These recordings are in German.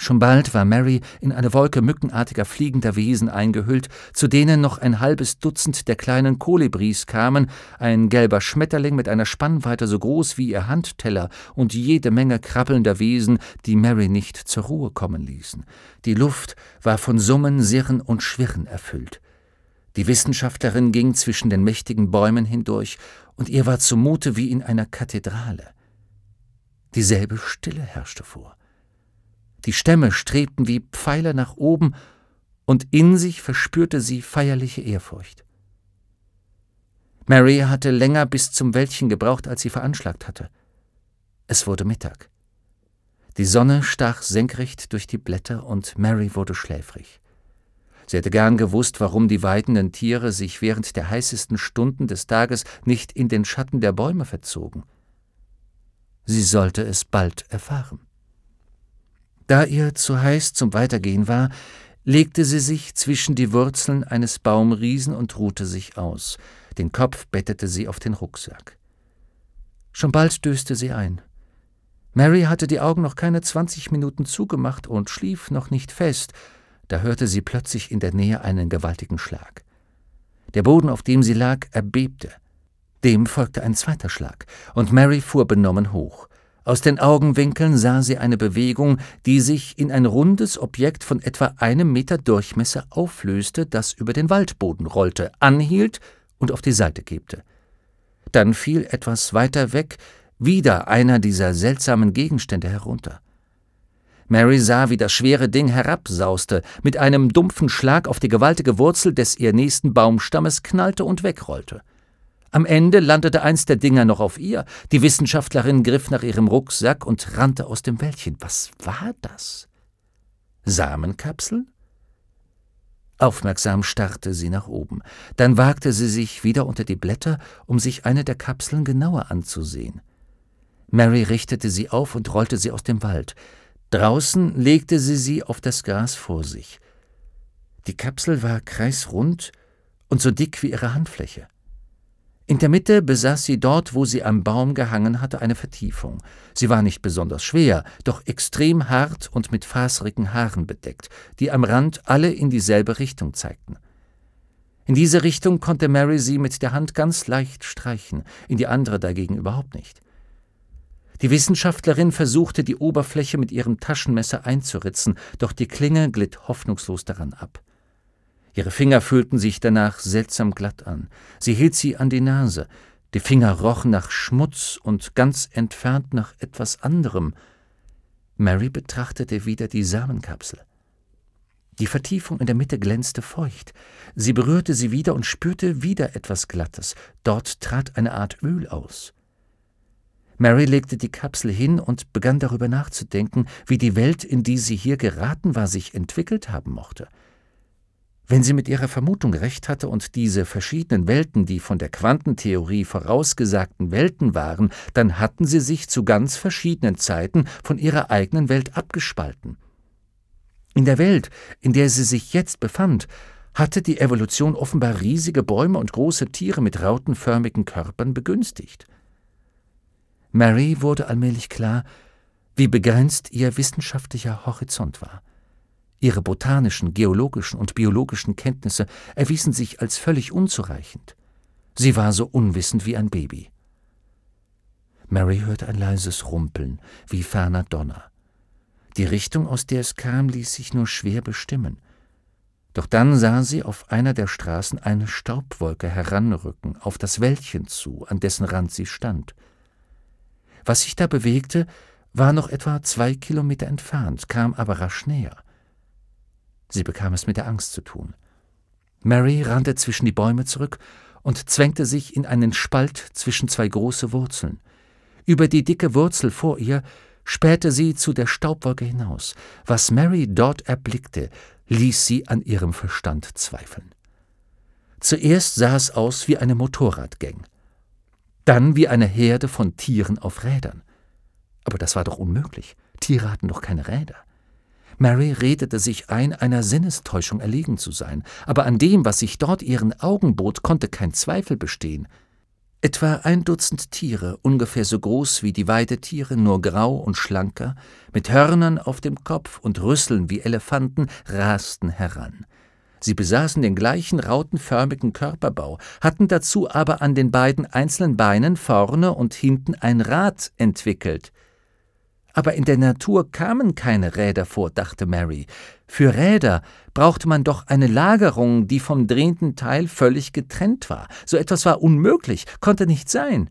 Schon bald war Mary in eine Wolke mückenartiger fliegender Wesen eingehüllt, zu denen noch ein halbes Dutzend der kleinen Kolibris kamen, ein gelber Schmetterling mit einer Spannweite so groß wie ihr Handteller und jede Menge krabbelnder Wesen, die Mary nicht zur Ruhe kommen ließen. Die Luft war von Summen, Sirren und Schwirren erfüllt. Die Wissenschaftlerin ging zwischen den mächtigen Bäumen hindurch, und ihr war zumute wie in einer Kathedrale. Dieselbe Stille herrschte vor. Die Stämme strebten wie Pfeiler nach oben, und in sich verspürte sie feierliche Ehrfurcht. Mary hatte länger bis zum Wäldchen gebraucht, als sie veranschlagt hatte. Es wurde Mittag. Die Sonne stach senkrecht durch die Blätter, und Mary wurde schläfrig. Sie hätte gern gewusst, warum die weidenden Tiere sich während der heißesten Stunden des Tages nicht in den Schatten der Bäume verzogen. Sie sollte es bald erfahren. Da ihr zu heiß zum Weitergehen war, legte sie sich zwischen die Wurzeln eines Baumriesen und ruhte sich aus. Den Kopf bettete sie auf den Rucksack. Schon bald döste sie ein. Mary hatte die Augen noch keine 20 Minuten zugemacht und schlief noch nicht fest, da hörte sie plötzlich in der Nähe einen gewaltigen Schlag. Der Boden, auf dem sie lag, erbebte. Dem folgte ein zweiter Schlag, und Mary fuhr benommen hoch. Aus den Augenwinkeln sah sie eine Bewegung, die sich in ein rundes Objekt von etwa 1 Meter Durchmesser auflöste, das über den Waldboden rollte, anhielt und auf die Seite kippte. Dann fiel etwas weiter weg wieder einer dieser seltsamen Gegenstände herunter. Mary sah, wie das schwere Ding herabsauste, mit einem dumpfen Schlag auf die gewaltige Wurzel des ihr nächsten Baumstammes knallte und wegrollte. Am Ende landete eins der Dinger noch auf ihr. Die Wissenschaftlerin griff nach ihrem Rucksack und rannte aus dem Wäldchen. Was war das? Samenkapseln? Aufmerksam starrte sie nach oben. Dann wagte sie sich wieder unter die Blätter, um sich eine der Kapseln genauer anzusehen. Mary richtete sie auf und rollte sie aus dem Wald. Draußen legte sie auf das Gras vor sich. Die Kapsel war kreisrund und so dick wie ihre Handfläche. In der Mitte besaß sie dort, wo sie am Baum gehangen hatte, eine Vertiefung. Sie war nicht besonders schwer, doch extrem hart und mit faserigen Haaren bedeckt, die am Rand alle in dieselbe Richtung zeigten. In diese Richtung konnte Mary sie mit der Hand ganz leicht streichen, in die andere dagegen überhaupt nicht. Die Wissenschaftlerin versuchte, die Oberfläche mit ihrem Taschenmesser einzuritzen, doch die Klinge glitt hoffnungslos daran ab. Ihre Finger fühlten sich danach seltsam glatt an. Sie hielt sie an die Nase. Die Finger rochen nach Schmutz und ganz entfernt nach etwas anderem. Mary betrachtete wieder die Samenkapsel. Die Vertiefung in der Mitte glänzte feucht. Sie berührte sie wieder und spürte wieder etwas Glattes. Dort trat eine Art Öl aus. Mary legte die Kapsel hin und begann darüber nachzudenken, wie die Welt, in die sie hier geraten war, sich entwickelt haben mochte. Wenn sie mit ihrer Vermutung recht hatte und diese verschiedenen Welten die von der Quantentheorie vorausgesagten Welten waren, dann hatten sie sich zu ganz verschiedenen Zeiten von ihrer eigenen Welt abgespalten. In der Welt, in der sie sich jetzt befand, hatte die Evolution offenbar riesige Bäume und große Tiere mit rautenförmigen Körpern begünstigt. Mary wurde allmählich klar, wie begrenzt ihr wissenschaftlicher Horizont war. Ihre botanischen, geologischen und biologischen Kenntnisse erwiesen sich als völlig unzureichend. Sie war so unwissend wie ein Baby. Mary hörte ein leises Rumpeln, wie ferner Donner. Die Richtung, aus der es kam, ließ sich nur schwer bestimmen. Doch dann sah sie auf einer der Straßen eine Staubwolke heranrücken, auf das Wäldchen zu, an dessen Rand sie stand. Was sich da bewegte, war noch etwa 2 Kilometer entfernt, kam aber rasch näher. Sie bekam es mit der Angst zu tun. Mary rannte zwischen die Bäume zurück und zwängte sich in einen Spalt zwischen 2 große Wurzeln. Über die dicke Wurzel vor ihr spähte sie zu der Staubwolke hinaus. Was Mary dort erblickte, ließ sie an ihrem Verstand zweifeln. Zuerst sah es aus wie eine Motorradgang, dann wie eine Herde von Tieren auf Rädern. Aber das war doch unmöglich. Tiere hatten doch keine Räder. Mary redete sich ein, einer Sinnestäuschung erlegen zu sein, aber an dem, was sich dort ihren Augen bot, konnte kein Zweifel bestehen. Etwa 1 Dutzend Tiere, ungefähr so groß wie die Weidetiere, nur grau und schlanker, mit Hörnern auf dem Kopf und Rüsseln wie Elefanten, rasten heran. Sie besaßen den gleichen rautenförmigen Körperbau, hatten dazu aber an den beiden einzelnen Beinen vorne und hinten ein Rad entwickelt. Aber in der Natur kamen keine Räder vor, dachte Mary. Für Räder brauchte man doch eine Lagerung, die vom drehenden Teil völlig getrennt war. So etwas war unmöglich, konnte nicht sein.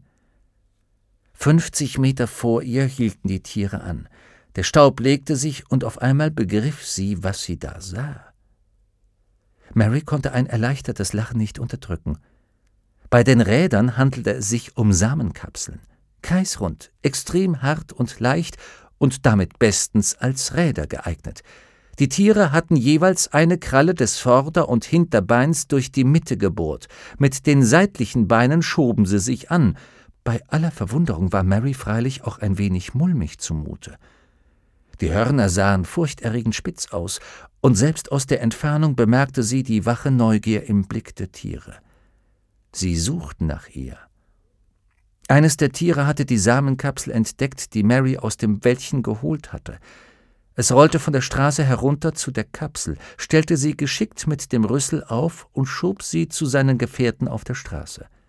50 Meter vor ihr hielten die Tiere an. Der Staub legte sich, und auf einmal begriff sie, was sie da sah. Mary konnte ein erleichtertes Lachen nicht unterdrücken. Bei den Rädern handelte es sich um Samenkapseln. Kreisrund, extrem hart und leicht und damit bestens als Räder geeignet. Die Tiere hatten jeweils eine Kralle des Vorder- und Hinterbeins durch die Mitte gebohrt. Mit den seitlichen Beinen schoben sie sich an. Bei aller Verwunderung war Mary freilich auch ein wenig mulmig zumute. Die Hörner sahen furchterregend spitz aus, und selbst aus der Entfernung bemerkte sie die wache Neugier im Blick der Tiere. Sie suchten nach ihr. Eines der Tiere hatte die Samenkapsel entdeckt, die Mary aus dem Wäldchen geholt hatte. Es rollte von der Straße herunter zu der Kapsel, stellte sie geschickt mit dem Rüssel auf und schob sie zu seinen Gefährten auf der Straße.